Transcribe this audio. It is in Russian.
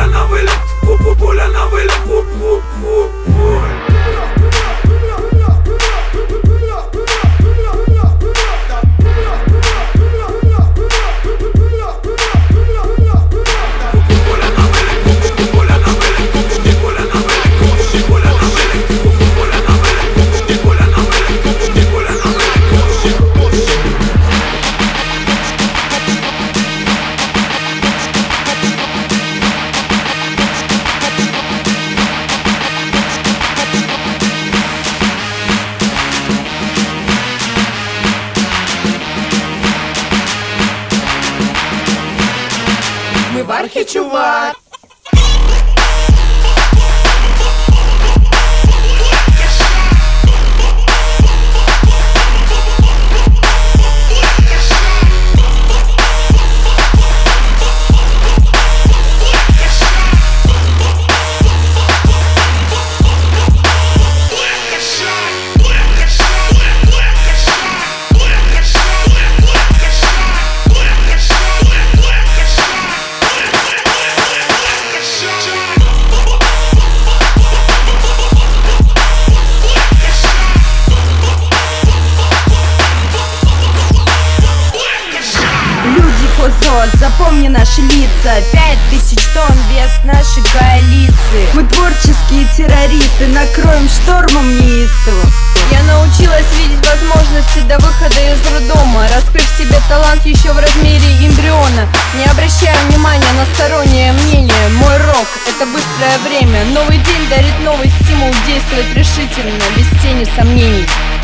Пуля на вылет, пуля на вылет, Мы в архе, чувак. Запомни наши лица, 5000 тонн вес нашей коалиции. Мы творческие террористы, накроем штормом неистовым. Я научилась видеть возможности до выхода из роддома, раскрыв в себе талант еще в размере эмбриона. Не обращая внимания на стороннее мнение. Мой рок — это быстрое время. Новый день дарит новый стимул действовать решительно, без тени сомнений.